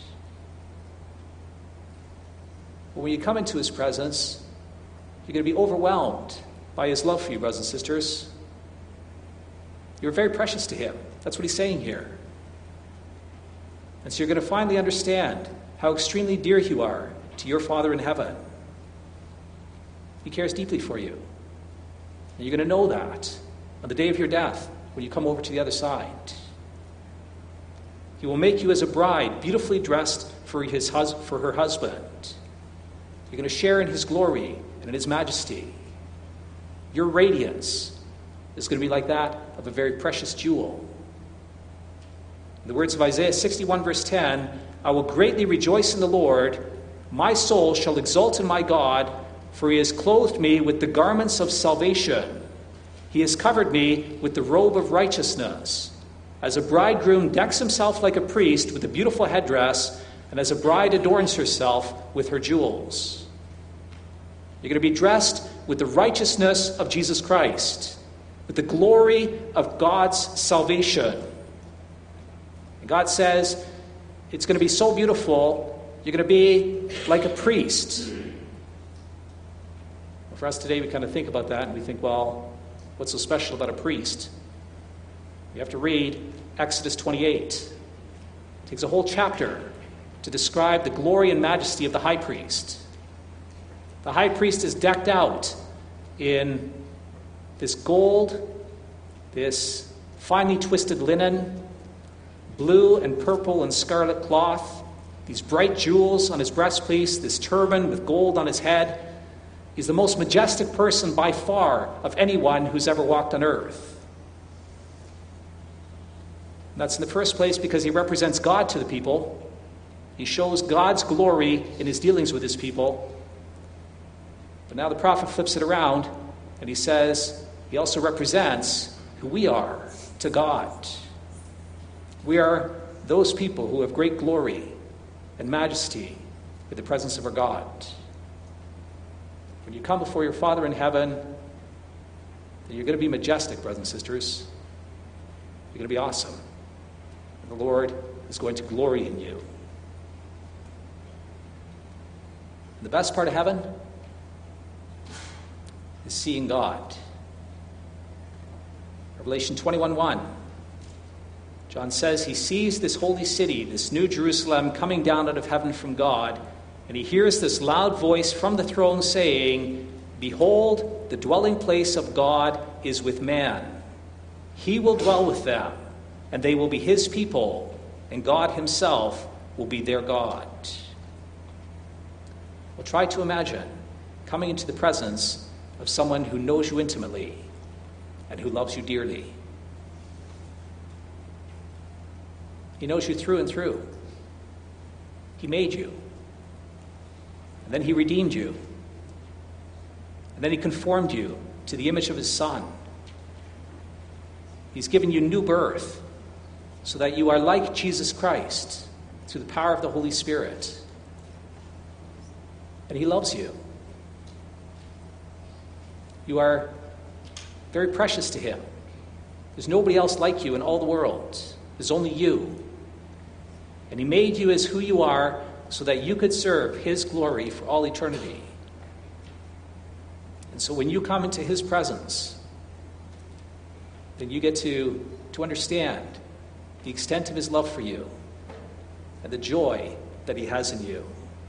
But when you come into his presence, you're going to be overwhelmed by his love for you, brothers and sisters. You're very precious to him. That's what he's saying here. And so you're going to finally understand how extremely dear you are to your Father in heaven. He cares deeply for you. And you're going to know that on the day of your death when you come over to the other side. He will make you as a bride, beautifully dressed for, his hus- for her husband. You're going to share in his glory and in his majesty. Your radiance is going to be like that of a very precious jewel. In the words of Isaiah sixty-one, verse ten, "I will greatly rejoice in the Lord. My soul shall exult in my God, for he has clothed me with the garments of salvation. He has covered me with the robe of righteousness. As a bridegroom decks himself like a priest with a beautiful headdress, and as a bride adorns herself with her jewels." You're going to be dressed with the righteousness of Jesus Christ, with the glory of God's salvation. And God says it's going to be so beautiful, you're going to be like a priest. For us today, we kind of think about that and we think, well, what's so special about a priest? You have to read Exodus twenty-eight. It takes a whole chapter to describe the glory and majesty of the high priest. The high priest is decked out in this gold this finely twisted linen, blue and purple and scarlet cloth, these bright jewels on his breastpiece, this turban with gold on his head. He's the most majestic person by far of anyone who's ever walked on earth. And that's in the first place because he represents God to the people. He shows God's glory in his dealings with his people. But now the prophet flips it around and he says he also represents who we are to God. We are those people who have great glory and majesty in the presence of our God. When you come before your Father in heaven, then you're going to be majestic, brothers and sisters. You're going to be awesome. And the Lord is going to glory in you. And the best part of heaven is seeing God. Revelation twenty-one one. John says he sees this holy city, this new Jerusalem, coming down out of heaven from God, and he hears this loud voice from the throne saying, "Behold, the dwelling place of God is with man. He will dwell with them, and they will be his people, and God himself will be their God." Well, try to imagine coming into the presence of someone who knows you intimately and who loves you dearly. He knows you through and through. He made you. And then he redeemed you. And then he conformed you to the image of his Son. He's given you new birth so that you are like Jesus Christ through the power of the Holy Spirit. And he loves you. You are very precious to him. There's nobody else like you in all the world. There's only you. And he made you as who you are so that you could serve his glory for all eternity. And so when you come into his presence, then you get to, to understand the extent of his love for you and the joy that he has in you.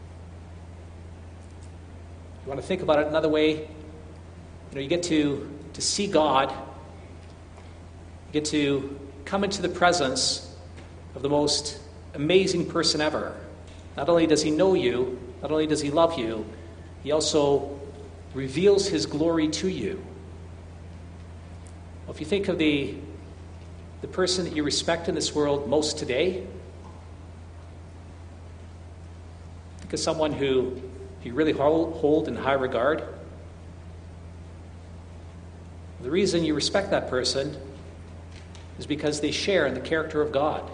You want to think about it another way? You know, you get to, to see God. You get to come into the presence of the most amazing person ever. Not only does he know you, not only does he love you, he also reveals his glory to you. Well, if you think of the, the person that you respect in this world most today, think of someone who you really hold, hold in high regard. The reason you respect that person is because they share in the character of God.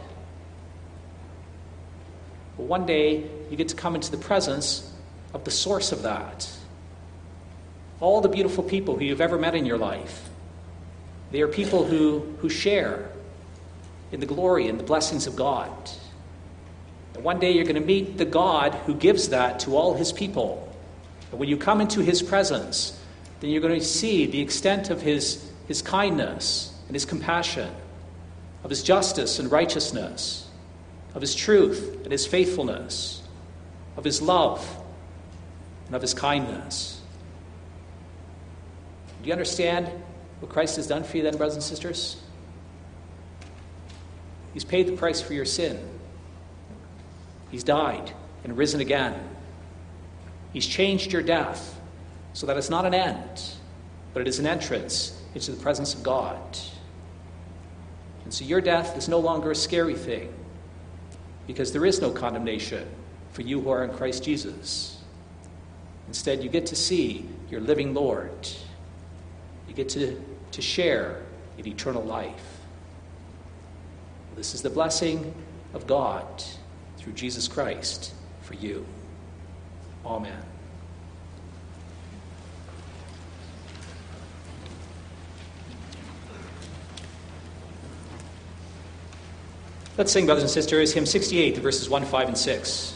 But one day, you get to come into the presence of the source of that. All the beautiful people who you've ever met in your life, they are people who, who share in the glory and the blessings of God. And one day, you're going to meet the God who gives that to all his people. And when you come into his presence, then you're going to see the extent of his, his kindness and his compassion, of his justice and righteousness, of his truth and his faithfulness, of his love and of his kindness. Do you understand what Christ has done for you then, brothers and sisters? He's paid the price for your sin. He's died and risen again. He's changed your death so that it's not an end, but it is an entrance into the presence of God. And so your death is no longer a scary thing, because there is no condemnation for you who are in Christ Jesus. Instead, you get to see your living Lord. You get to, to share in eternal life. This is the blessing of God through Jesus Christ for you. Amen. Let's sing, brothers and sisters, hymn sixty-eight, the verses one, five, and six.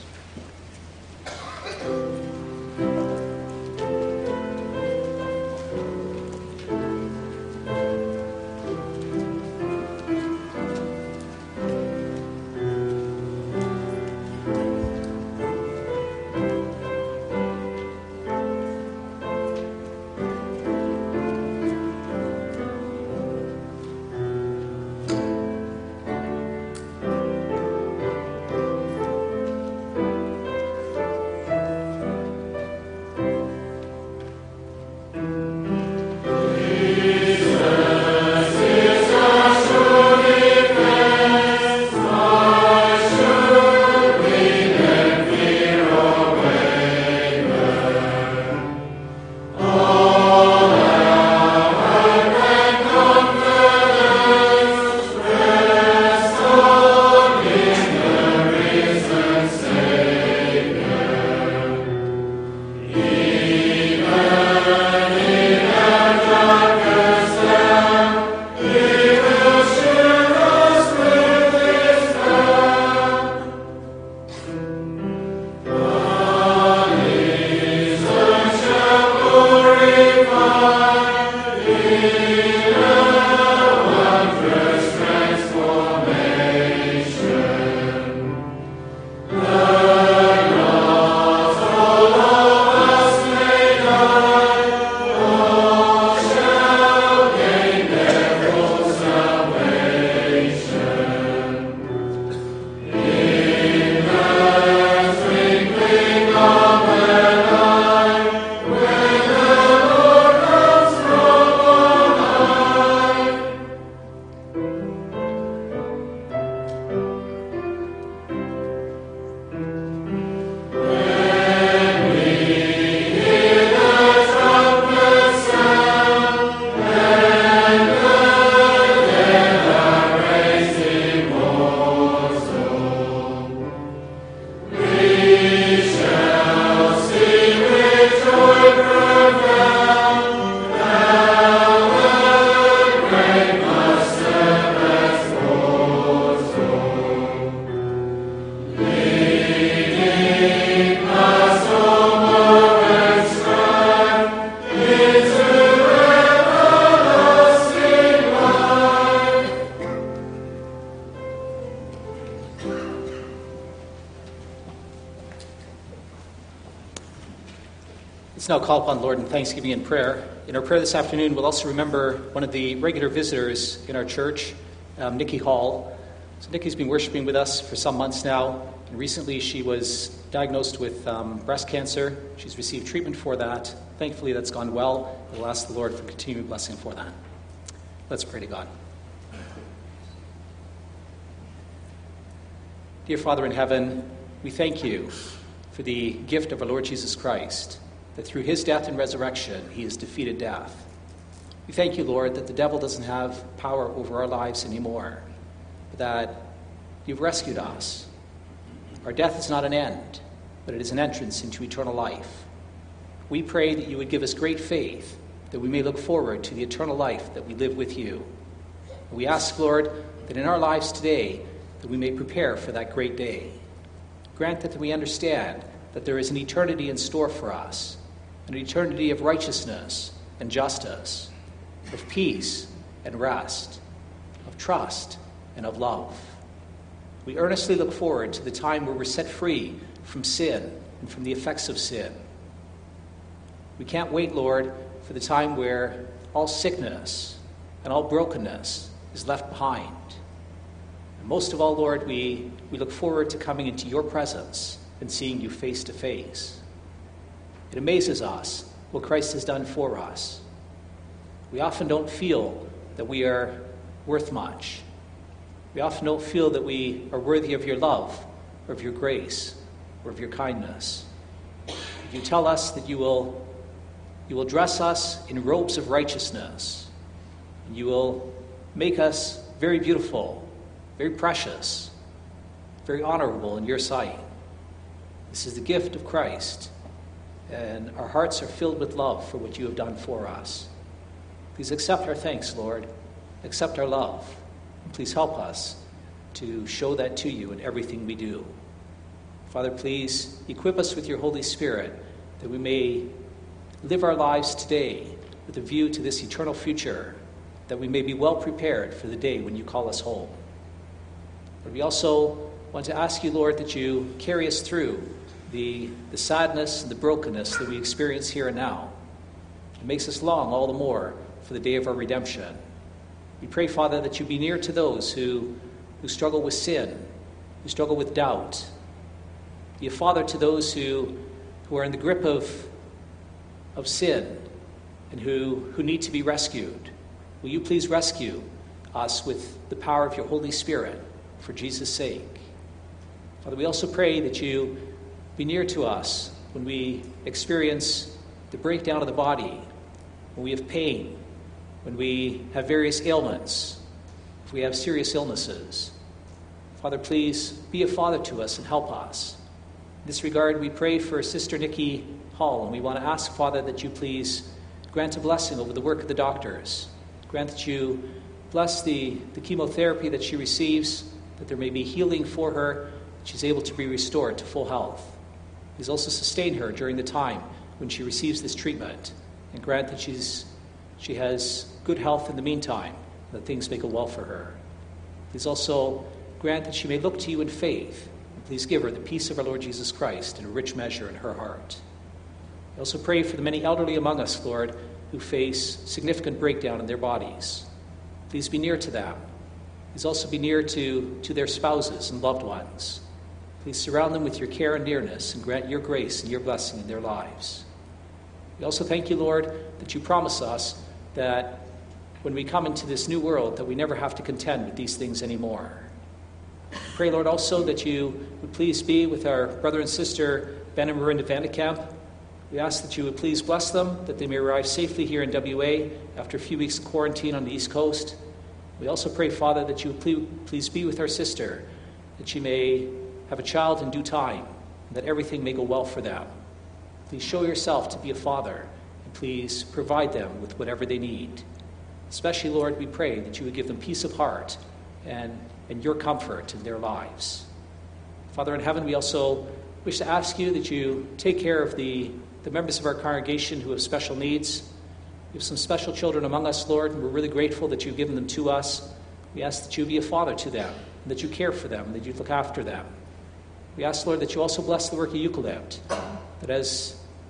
Let's now call upon the Lord in thanksgiving and prayer. In our prayer this afternoon, we'll also remember one of the regular visitors in our church, um, Nikki Hall. So Nikki's been worshiping with us for some months now, and recently she was diagnosed with um, breast cancer. She's received treatment for that. Thankfully, that's gone well. We'll ask the Lord for continued blessing for that. Let's pray to God. Dear Father in heaven, we thank you for the gift of our Lord Jesus Christ, that through his death and resurrection, he has defeated death. We thank you, Lord, that the devil doesn't have power over our lives anymore, but that you've rescued us. Our death is not an end, but it is an entrance into eternal life. We pray that you would give us great faith, that we may look forward to the eternal life that we live with you. And we ask, Lord, that in our lives today, that we may prepare for that great day. Grant that we understand that there is an eternity in store for us, an eternity of righteousness and justice, of peace and rest, of trust and of love. We earnestly look forward to the time where we're set free from sin and from the effects of sin. We can't wait, Lord, for the time where all sickness and all brokenness is left behind. And most of all, Lord, we, we look forward to coming into your presence and seeing you face to face. It amazes us what Christ has done for us. We often don't feel that we are worth much. We often don't feel that we are worthy of your love, or of your grace, or of your kindness. You tell us that you will, you will dress us in robes of righteousness, and you will make us very beautiful, very precious, very honorable in your sight. This is the gift of Christ, and our hearts are filled with love for what you have done for us. Please accept our thanks, Lord. Accept our love. And please help us to show that to you in everything we do. Father, please equip us with your Holy Spirit that we may live our lives today with a view to this eternal future, that we may be well prepared for the day when you call us home. But we also want to ask you, Lord, that you carry us through the, the sadness and the brokenness that we experience here and now. It makes us long all the more for the day of our redemption. We pray, Father, that you be near to those who, who struggle with sin, who struggle with doubt. Be a father to those who, who are in the grip of, of sin and who, who need to be rescued. Will you please rescue us with the power of your Holy Spirit for Jesus' sake? Father, we also pray that you be near to us when we experience the breakdown of the body, when we have pain, when we have various ailments, if we have serious illnesses. Father, please be a father to us and help us. In this regard, we pray for Sister Nikki Hall, and we want to ask, Father, that you please grant a blessing over the work of the doctors. Grant that you bless the, the chemotherapy that she receives, that there may be healing for her, that she's able to be restored to full health. Please also sustain her during the time when she receives this treatment, and grant that she's, she has good health in the meantime, that things may go well for her. Please also grant that she may look to you in faith, and please give her the peace of our Lord Jesus Christ in a rich measure in her heart. I also pray for the many elderly among us, Lord, who face significant breakdown in their bodies. Please be near to them. Please also be near to, to their spouses and loved ones. Please surround them with your care and nearness and grant your grace and your blessing in their lives. We also thank you, Lord, that you promise us that when we come into this new world, that we never have to contend with these things anymore. Pray, Lord, also that you would please be with our brother and sister, Ben and Marinda Vandekamp. We ask that you would please bless them, that they may arrive safely here in W A after a few weeks of quarantine on the East Coast. We also pray, Father, that you would please be with our sister, that she may have a child in due time, and that everything may go well for them. Please show yourself to be a father, and please provide them with whatever they need. Especially, Lord, we pray that you would give them peace of heart and, and your comfort in their lives. Father in heaven, we also wish to ask you that you take care of the, the members of our congregation who have special needs. We have some special children among us, Lord, and we're really grateful that you've given them to us. We ask that you be a father to them, and that you care for them, and that you look after them. We ask, Lord, that you also bless the work of Eucalypt, that as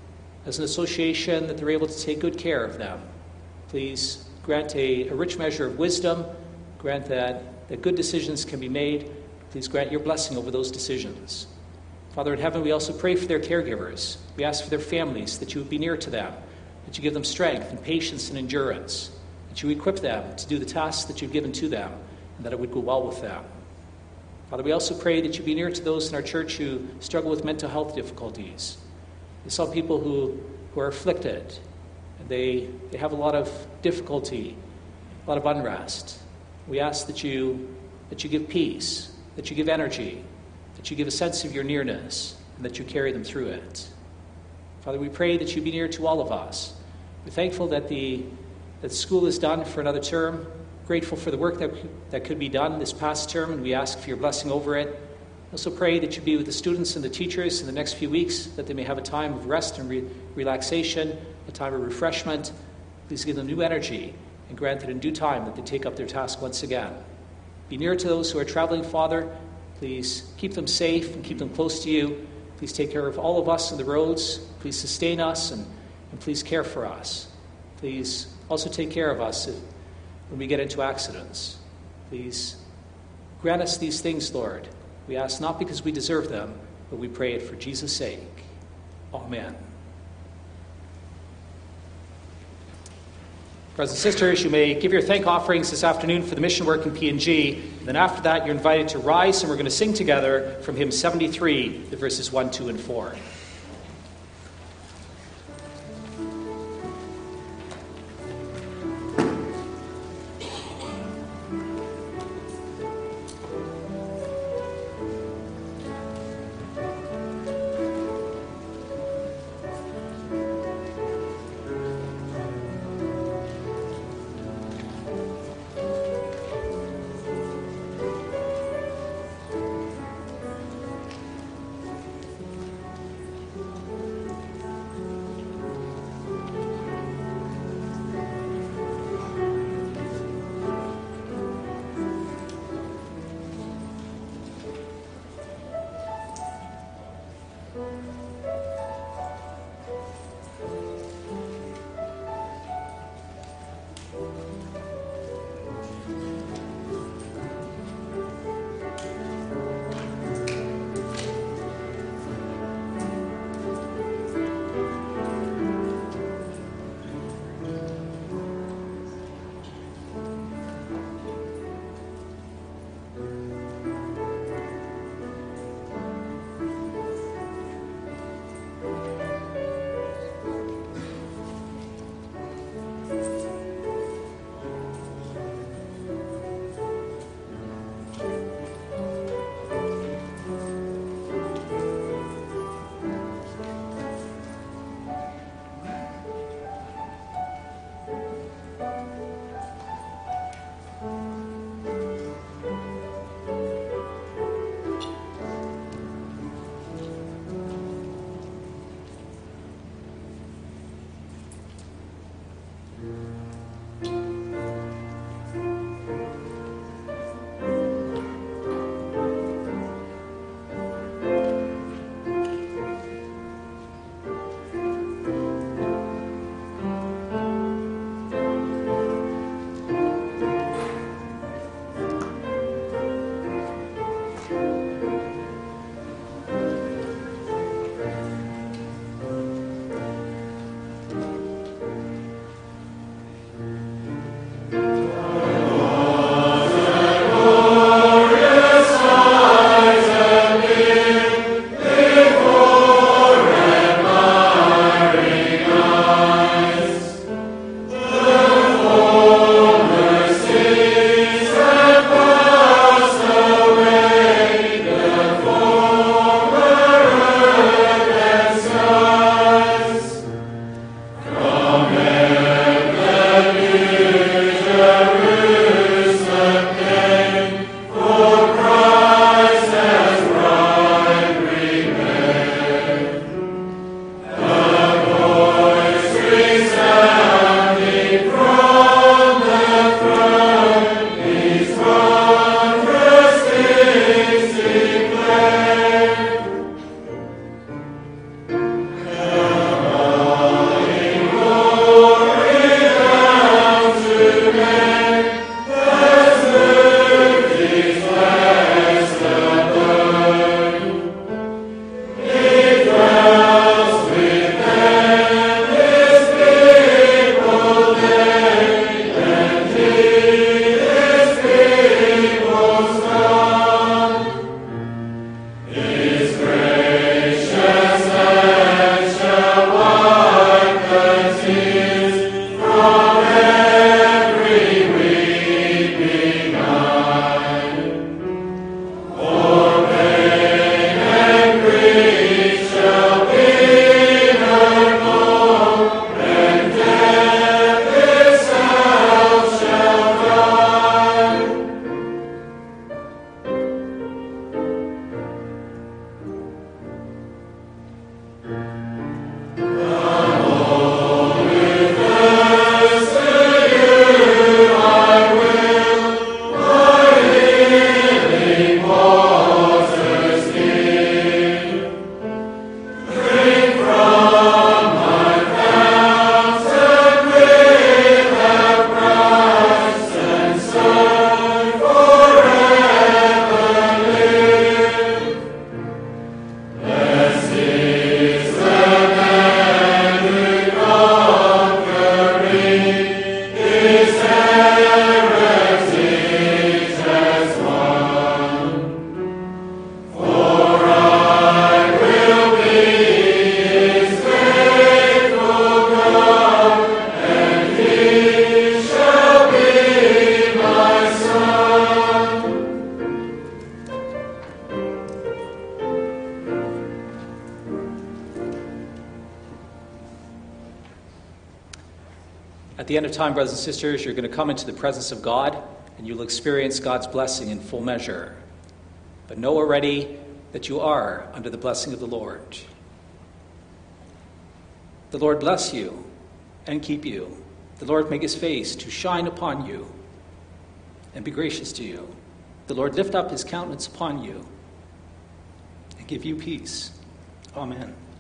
as an association, that they're able to take good care of them. Please grant a, a rich measure of wisdom. Grant that, that good decisions can be made. Please grant your blessing over those decisions. Father in heaven, we also pray for their caregivers. We ask for their families, that you would be near to them, that you give them strength and patience and endurance, that you equip them to do the tasks that you've given to them, and that it would go well with them. Father, we also pray that you be near to those in our church who struggle with mental health difficulties. There's some people who, who are afflicted, and they, they have a lot of difficulty, a lot of unrest. We ask that you, that you give peace, that you give energy, that you give a sense of your nearness, and that you carry them through it. Father, we pray that you be near to all of us. We're thankful that the that school is done for another term, grateful for the work that, that could be done this past term, and we ask for your blessing over it. Also pray that you be with the students and the teachers in the next few weeks, that they may have a time of rest and re- relaxation, a time of refreshment. Please give them new energy, and grant that in due time that they take up their task once again. Be near to those who are traveling, Father. Please keep them safe and keep them close to you. Please take care of all of us on the roads. Please sustain us, and, and please care for us. Please also take care of us if, when we get into accidents. Please grant us these things, Lord. We ask not because we deserve them, but we pray it for Jesus' sake. Amen. Brothers and sisters, you may give your thank offerings this afternoon for the mission work in P N G. And then after that, you're invited to rise, and we're going to sing together from hymn seventy-three, the verses one, two, and four. At the end of time, brothers and sisters, you're going to come into the presence of God, and you'll experience God's blessing in full measure. But know already that you are under the blessing of the Lord. The Lord bless you and keep you. The Lord make his face to shine upon you and be gracious to you. The Lord lift up his countenance upon you and give you peace. Amen.